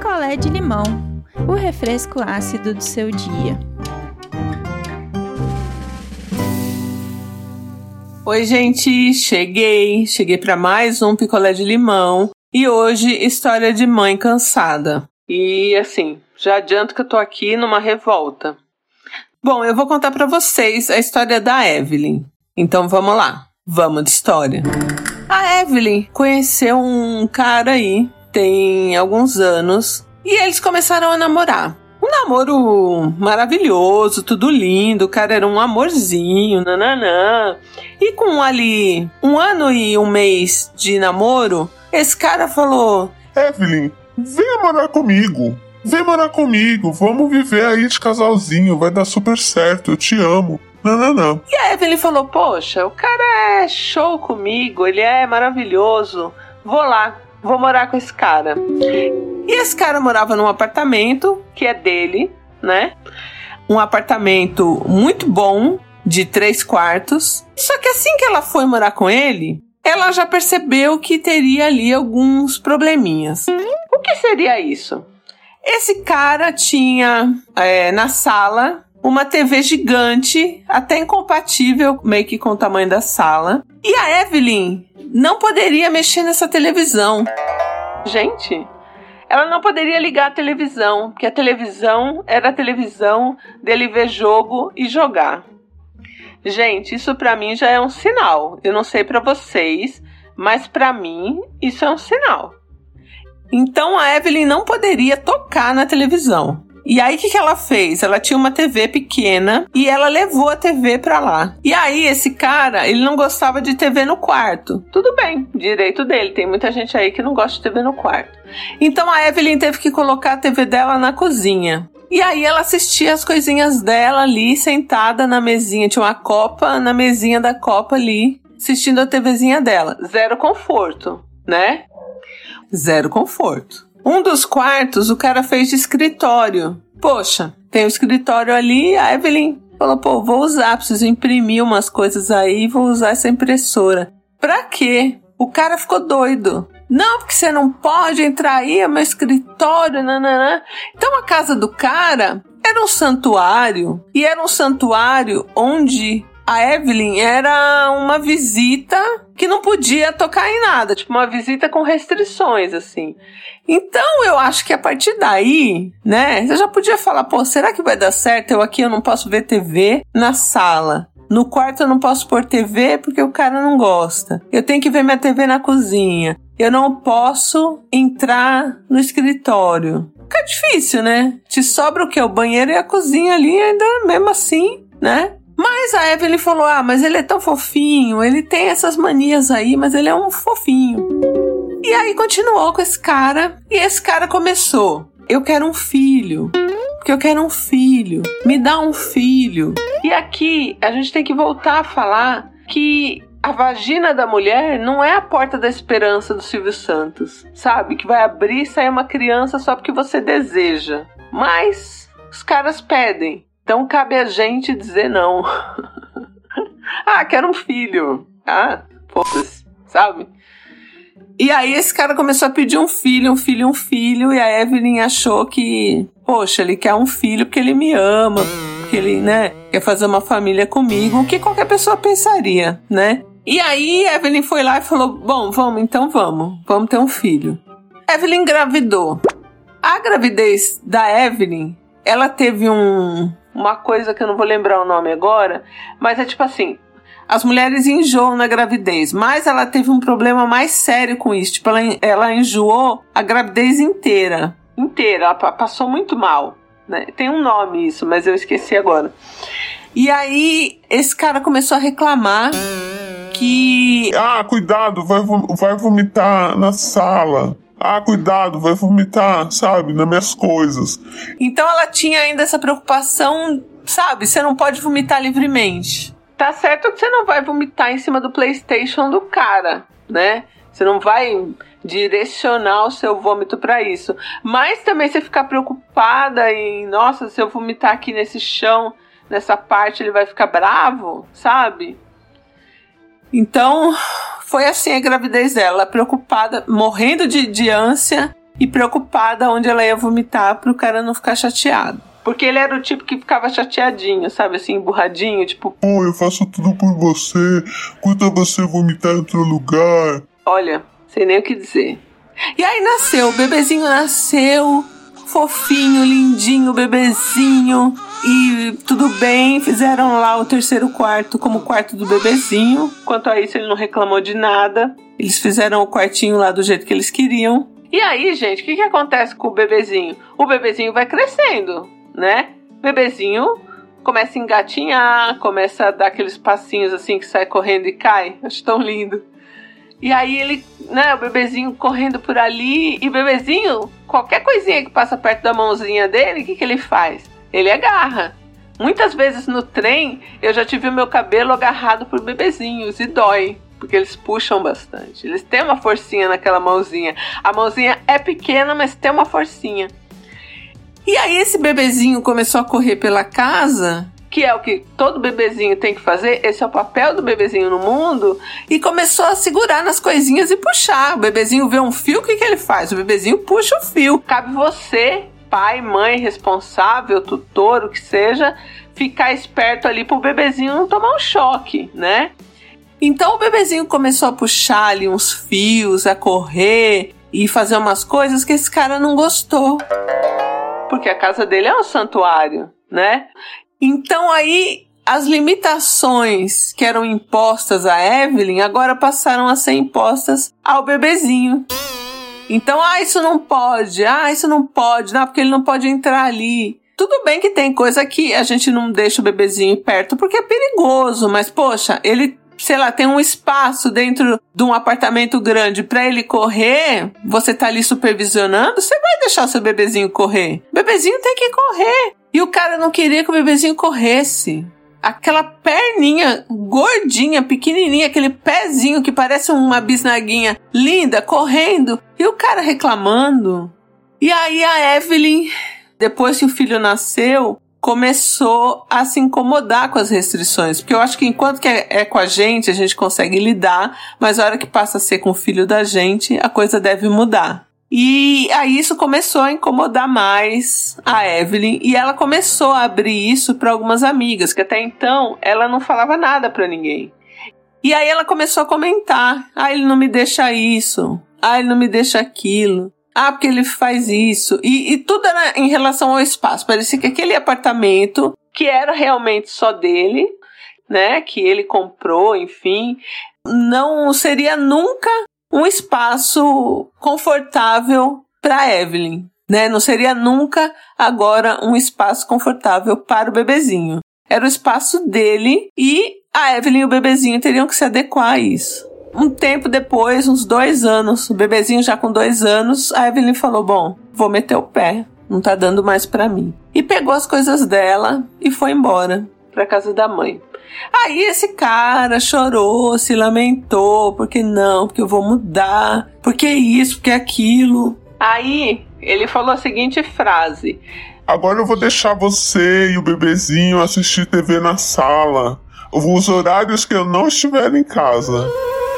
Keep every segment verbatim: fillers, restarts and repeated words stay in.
picolé de limão, o refresco ácido do seu dia. Oi, gente, cheguei, cheguei para mais um picolé de limão e hoje história de mãe cansada. E assim, já adianto que eu tô aqui numa revolta. Bom, eu vou contar para vocês a história da Evelyn. Então vamos lá, vamos de história. A Evelyn conheceu um cara aí, tem alguns anos, e eles começaram a namorar. Um namoro maravilhoso, tudo lindo, o cara era um amorzinho, nananã. E com ali um ano e um mês de namoro, esse cara falou: Evelyn, venha morar comigo, vem morar comigo, vamos viver aí de casalzinho, vai dar super certo, eu te amo. Nananã. E a Evelyn falou: poxa, o cara é show comigo, ele é maravilhoso, vou lá, vou morar com esse cara. E esse cara morava num apartamento que é dele, né? Um apartamento muito bom, de três quartos. Só que assim que ela foi morar com ele, ela já percebeu que teria ali alguns probleminhas. O que seria isso? Esse cara tinha é, na sala uma T V gigante, até incompatível meio que com o tamanho da sala. E a Evelyn não poderia mexer nessa televisão. Gente, ela não poderia ligar a televisão, porque a televisão era a televisão dele ver jogo e jogar. Gente, isso pra mim já é um sinal. Eu não sei pra vocês, mas pra mim isso é um sinal. Então a Evelyn não poderia tocar na televisão. E aí o que, que ela fez? Ela tinha uma T V pequena e ela levou a T V pra lá. E aí esse cara, ele não gostava de T V no quarto. Tudo bem, direito dele. Tem muita gente aí que não gosta de T V no quarto. Então a Evelyn teve que colocar a T V dela na cozinha. E aí ela assistia as coisinhas dela ali, sentada na mesinha. Tinha uma copa na mesinha da copa ali, assistindo a TVzinha dela. Zero conforto, né? Zero conforto. Um dos quartos o cara fez de escritório. Poxa, tem um escritório ali, a Evelyn falou: pô, vou usar, preciso imprimir umas coisas aí, vou usar essa impressora. Pra quê? O cara ficou doido. Não, porque você não pode entrar aí, é meu escritório, nananã. Então a casa do cara era um santuário, e era um santuário onde a Evelyn era uma visita que não podia tocar em nada, tipo uma visita com restrições, assim. Então eu acho que a partir daí, né, você já podia falar: pô, será que vai dar certo? Eu aqui eu não posso ver T V na sala. No quarto eu não posso pôr T V porque o cara não gosta. Eu tenho que ver minha T V na cozinha. Eu não posso entrar no escritório. Fica difícil, né? Te sobra o quê? O banheiro e a cozinha ali, ainda mesmo assim, né? Mas a Evelyn falou: ah, mas ele é tão fofinho, ele tem essas manias aí, mas ele é um fofinho. E aí continuou com esse cara, e esse cara começou: eu quero um filho, porque eu quero um filho, me dá um filho. E aqui a gente tem que voltar a falar que a vagina da mulher não é a porta da esperança do Silvio Santos, sabe? Que vai abrir e sair uma criança só porque você deseja. Mas os caras pedem. Então cabe a gente dizer não. Ah, quero um filho. Ah, foda-se, sabe? E aí esse cara começou a pedir um filho, um filho, um filho. E a Evelyn achou que, poxa, ele quer um filho porque ele me ama, porque ele, né, quer fazer uma família comigo, o que qualquer pessoa pensaria, né? E aí Evelyn foi lá e falou: bom, vamos, então vamos, vamos ter um filho. Evelyn engravidou. A gravidez da Evelyn, ela teve um, uma coisa que eu não vou lembrar o nome agora, mas é tipo assim: as mulheres enjoam na gravidez, mas ela teve um problema mais sério com isso. Tipo, ela, ela enjoou a gravidez inteira. Inteira, ela passou muito mal, né? Tem um nome isso, mas eu esqueci agora. E aí, esse cara começou a reclamar que... Ah, cuidado, vai, vai vomitar na sala. Ah, cuidado, vai vomitar, sabe, nas minhas coisas. Então ela tinha ainda essa preocupação, sabe? Você não pode vomitar livremente. Tá certo que você não vai vomitar em cima do PlayStation do cara, né? Você não vai direcionar o seu vômito pra isso. Mas também você ficar preocupada em... Nossa, se eu vomitar aqui nesse chão, nessa parte, ele vai ficar bravo, sabe? Então, foi assim a gravidez dela, preocupada, morrendo de, de ânsia e preocupada onde ela ia vomitar pro cara não ficar chateado. Porque ele era o tipo que ficava chateadinho, sabe, assim, emburradinho, tipo... Pô, eu faço tudo por você, quando você vomitar em outro lugar... Olha, sei nem o que dizer. E aí nasceu, o bebezinho nasceu, fofinho, lindinho, bebezinho, e tudo bem, fizeram lá o terceiro quarto como quarto do bebezinho. Quanto a isso, ele não reclamou de nada, eles fizeram o quartinho lá do jeito que eles queriam. E aí, gente, o que que acontece com o bebezinho? O bebezinho vai crescendo, né? O bebezinho começa a engatinhar, começa a dar aqueles passinhos assim que sai correndo e cai. Acho tão lindo. E aí ele, né, o bebezinho correndo por ali, e o bebezinho, qualquer coisinha que passa perto da mãozinha dele, o que que ele faz? Ele agarra. Muitas vezes no trem, eu já tive o meu cabelo agarrado por bebezinhos e dói. Porque eles puxam bastante. Eles têm uma forcinha naquela mãozinha. A mãozinha é pequena, mas tem uma forcinha. E aí esse bebezinho começou a correr pela casa, que é o que todo bebezinho tem que fazer, esse é o papel do bebezinho no mundo, e começou a segurar nas coisinhas e puxar. O bebezinho vê um fio, o que que ele faz? O bebezinho puxa o fio. Cabe você, pai, mãe, responsável, tutor, o que seja, ficar esperto ali pro bebezinho não tomar um choque, né? Então o bebezinho começou a puxar ali uns fios, a correr e fazer umas coisas que esse cara não gostou. Porque a casa dele é um santuário, né? Então aí as limitações que eram impostas a Evelyn agora passaram a ser impostas ao bebezinho. Então, ah, isso não pode, ah, isso não pode, não, porque ele não pode entrar ali. Tudo bem que tem coisa que a gente não deixa o bebezinho perto porque é perigoso, mas poxa, ele... sei lá, tem um espaço dentro de um apartamento grande pra ele correr, você tá ali supervisionando, você vai deixar o seu bebezinho correr. O bebezinho tem que correr. E o cara não queria que o bebezinho corresse. Aquela perninha gordinha, pequenininha, aquele pezinho que parece uma bisnaguinha linda, correndo. E o cara reclamando. E aí a Evelyn, depois que o filho nasceu, começou a se incomodar com as restrições, porque eu acho que enquanto que é, é com a gente, a gente consegue lidar, mas a hora que passa a ser com o filho da gente, a coisa deve mudar. E aí isso começou a incomodar mais a Evelyn, e ela começou a abrir isso para algumas amigas, que até então ela não falava nada para ninguém. E aí ela começou a comentar, ah, ele não me deixa isso, ah, ele não me deixa aquilo. Ah, porque ele faz isso. E, e tudo era em relação ao espaço. Parecia que aquele apartamento, que era realmente só dele, né? Que ele comprou, enfim, não seria nunca um espaço confortável para Evelyn, né? Não seria nunca agora um espaço confortável para o bebezinho. Era o espaço dele e a Evelyn e o bebezinho teriam que se adequar a isso. Um tempo depois, uns dois anos, o bebezinho já com dois anos, a Evelyn falou, bom, vou meter o pé, não tá dando mais pra mim. E pegou as coisas dela e foi embora pra casa da mãe. Aí esse cara chorou, se lamentou, porque não, porque eu vou mudar, porque isso, porque aquilo. Aí ele falou a seguinte frase. Agora eu vou deixar você e o bebezinho assistir T V na sala, os horários que eu não estiver em casa.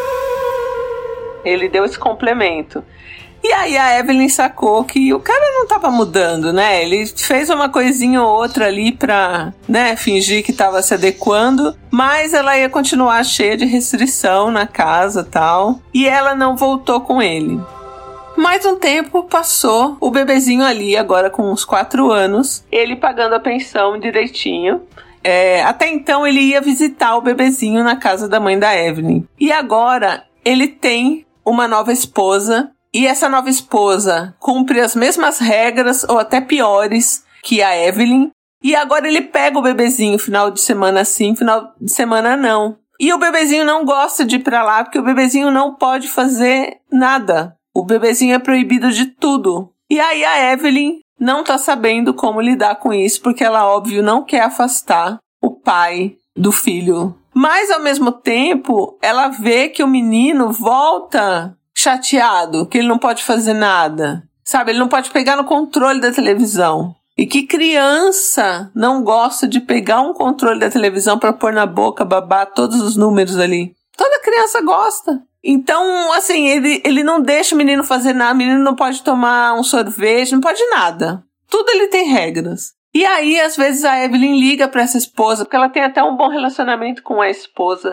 Ele deu esse complemento. E aí a Evelyn sacou que o cara não tava mudando, né? Ele fez uma coisinha ou outra ali pra, né, fingir que tava se adequando, mas ela ia continuar cheia de restrição na casa e tal. E ela não voltou com ele. Mais um tempo passou, o bebezinho ali, agora com uns quatro anos, ele pagando a pensão direitinho. É, até então ele ia visitar o bebezinho na casa da mãe da Evelyn. E agora ele tem uma nova esposa, e essa nova esposa cumpre as mesmas regras, ou até piores, que a Evelyn, e agora ele pega o bebezinho final de semana sim, final de semana não. E o bebezinho não gosta de ir pra lá, porque o bebezinho não pode fazer nada. O bebezinho é proibido de tudo. E aí a Evelyn não tá sabendo como lidar com isso, porque ela, óbvio, não quer afastar o pai do filho. Mas, ao mesmo tempo, ela vê que o menino volta chateado, que ele não pode fazer nada. Sabe, ele não pode pegar no controle da televisão. E que criança não gosta de pegar um controle da televisão para pôr na boca, babar todos os números ali? Toda criança gosta. Então, assim, ele, ele não deixa o menino fazer nada, o menino não pode tomar um sorvete, não pode nada. Tudo ele tem regras. E aí, às vezes, a Evelyn liga pra essa esposa, porque ela tem até um bom relacionamento com a esposa.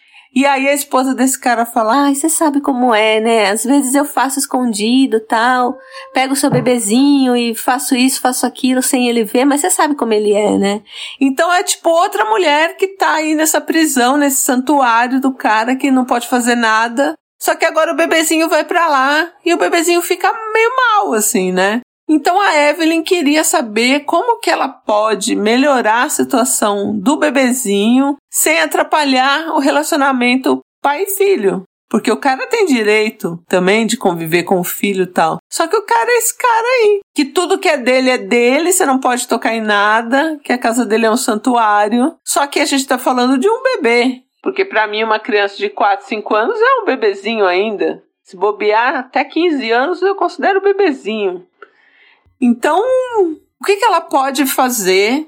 E aí a esposa desse cara fala, ai, você sabe como é, né? Às vezes eu faço escondido, tal, pego o seu bebezinho e faço isso, faço aquilo sem ele ver, mas você sabe como ele é, né? Então é tipo outra mulher que tá aí nessa prisão, nesse santuário do cara que não pode fazer nada. Só que agora o bebezinho vai pra lá e o bebezinho fica meio mal, assim, né? Então a Evelyn queria saber como que ela pode melhorar a situação do bebezinho sem atrapalhar o relacionamento pai e filho. Porque o cara tem direito também de conviver com o filho e tal. Só que o cara é esse cara aí, que tudo que é dele é dele, você não pode tocar em nada, que a casa dele é um santuário. Só que a gente tá falando de um bebê. Porque pra mim uma criança de quatro, cinco anos é um bebezinho ainda. Se bobear até quinze anos eu considero bebezinho. Então, o que, que ela pode fazer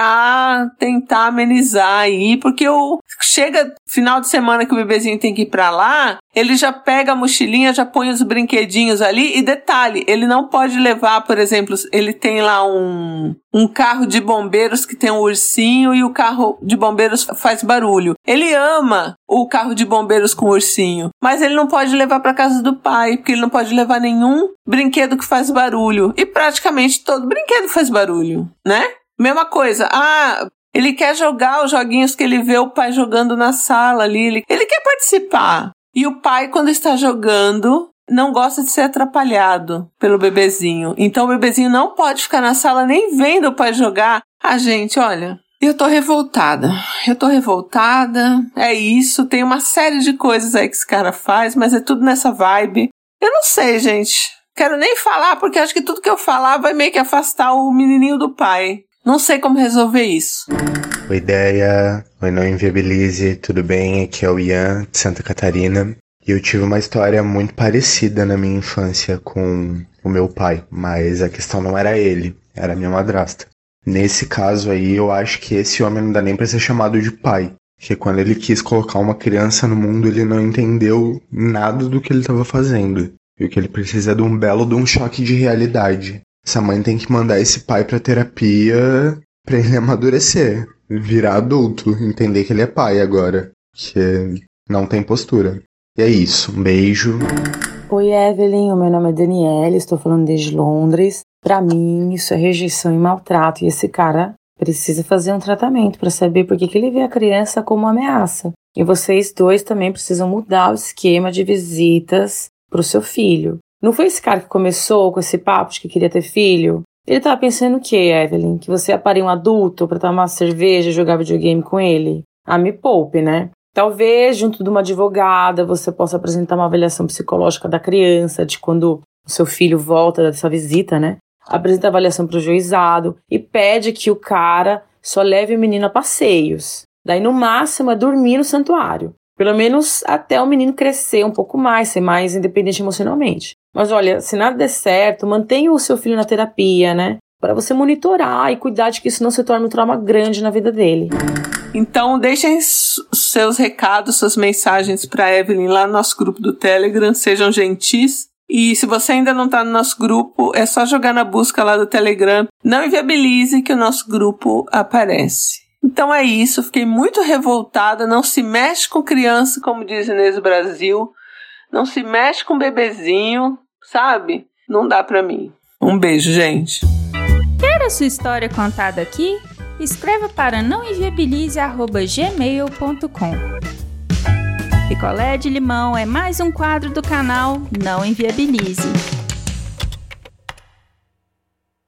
pra tentar amenizar aí? Porque o, chega final de semana que o bebezinho tem que ir pra lá, ele já pega a mochilinha, já põe os brinquedinhos ali. E detalhe, ele não pode levar, por exemplo, ele tem lá um, um carro de bombeiros que tem um ursinho e o carro de bombeiros faz barulho. Ele ama o carro de bombeiros com ursinho, mas ele não pode levar pra casa do pai, porque ele não pode levar nenhum brinquedo que faz barulho. E praticamente todo brinquedo faz barulho, né? Mesma coisa, ah, ele quer jogar os joguinhos que ele vê o pai jogando na sala ali, ele, ele quer participar. E o pai, quando está jogando, não gosta de ser atrapalhado pelo bebezinho. Então o bebezinho não pode ficar na sala nem vendo o pai jogar. Ah, gente, olha, eu tô revoltada. Eu tô revoltada, é isso, tem uma série de coisas aí que esse cara faz, mas é tudo nessa vibe. Eu não sei, gente. Quero nem falar, porque acho que tudo que eu falar vai meio que afastar o menininho do pai. Não sei como resolver isso. Oi, Ideia. Oi, Não Inviabilize. Tudo bem? Aqui é o Ian, de Santa Catarina. E eu tive uma história muito parecida na minha infância com o meu pai. Mas a questão não era ele, era a minha madrasta. Nesse caso aí, eu acho que esse homem não dá nem pra ser chamado de pai. Porque quando ele quis colocar uma criança no mundo, ele não entendeu nada do que ele estava fazendo. E o que ele precisa é de um belo de um choque de realidade. Essa mãe tem que mandar esse pai pra terapia pra ele amadurecer, virar adulto, entender que ele é pai agora, que não tem postura. E é isso, um beijo. Oi, Evelyn, o meu nome é Daniela, estou falando desde Londres. Pra mim, isso é rejeição e maltrato, e esse cara precisa fazer um tratamento pra saber por que que ele vê a criança como uma ameaça. E vocês dois também precisam mudar o esquema de visitas pro seu filho. Não foi esse cara que começou com esse papo de que queria ter filho? Ele tava pensando o quê, Evelyn? Que você ia parir um adulto pra tomar cerveja e jogar videogame com ele? Ah, me poupe, né? Talvez, junto de uma advogada, você possa apresentar uma avaliação psicológica da criança, de quando o seu filho volta dessa visita, né? Apresenta a avaliação pro juizado e pede que o cara só leve o menino a passeios. Daí, no máximo, é dormir no santuário. Pelo menos até o menino crescer um pouco mais, ser mais independente emocionalmente. Mas olha, se nada der certo, mantenha o seu filho na terapia, né? Para você monitorar e cuidar de que isso não se torne um trauma grande na vida dele. Então, deixem seus recados, suas mensagens para Evelyn lá no nosso grupo do Telegram. Sejam gentis. E se você ainda não está no nosso grupo, é só jogar na busca lá do Telegram. Não Inviabilize que o nosso grupo aparece. Então é isso, fiquei muito revoltada. Não se mexe com criança, como diz Inês Brasil. Não se mexe com bebezinho, sabe? Não dá pra mim. Um beijo, gente. Quer a sua história contada aqui? Escreva para não inviabilize arroba gmail ponto com. Picolé de Limão é mais um quadro do canal Não Inviabilize.